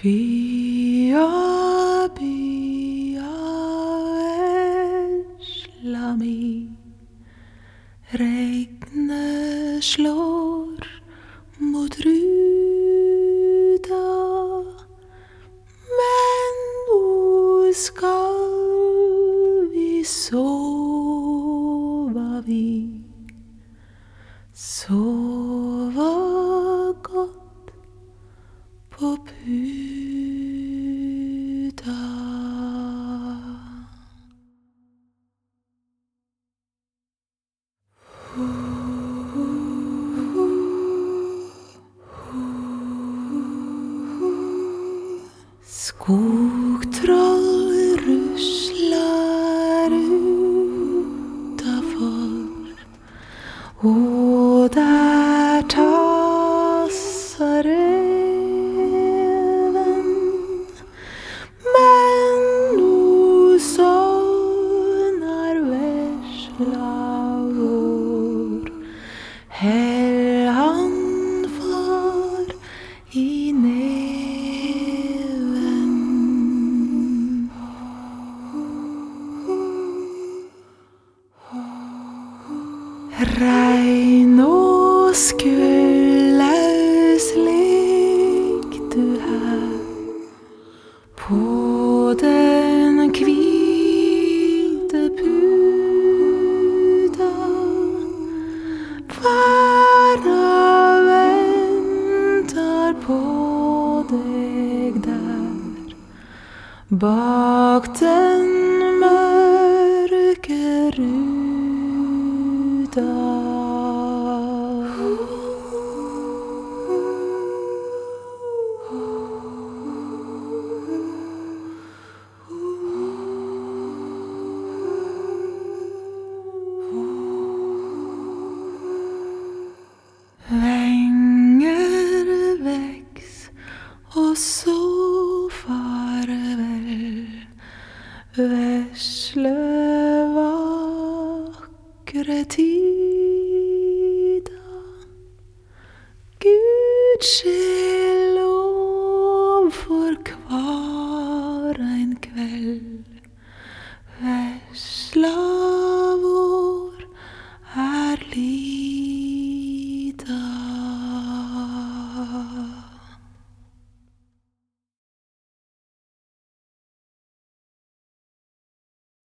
Bya, bya, vesla mi. Regnet slår mot ruta, men hvor skal vi sova vi? Sova godt på puta. Skogtroll rusler utafor, og der tasser reven. Men nå sovner vesla vår, hell han far i neven. Regn og skuldlaus ligg du her på den hvite puta. Verda venter på deg der, bak den mørke ruta. Enger veks, og så farvel, vesle vakre tida. Gud skje